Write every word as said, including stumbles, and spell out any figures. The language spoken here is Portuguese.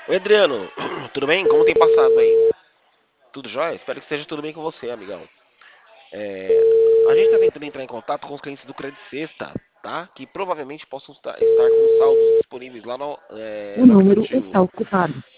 Oi, Adriano, tudo bem? Como tem passado aí? Tudo jóia? Espero que esteja tudo bem com você, amigão. É, a gente está tentando entrar em contato com os clientes do Credit Sexta, tá? Que provavelmente possam estar estar com saldos disponíveis lá no, é, O no número aplicativo. está ocupado.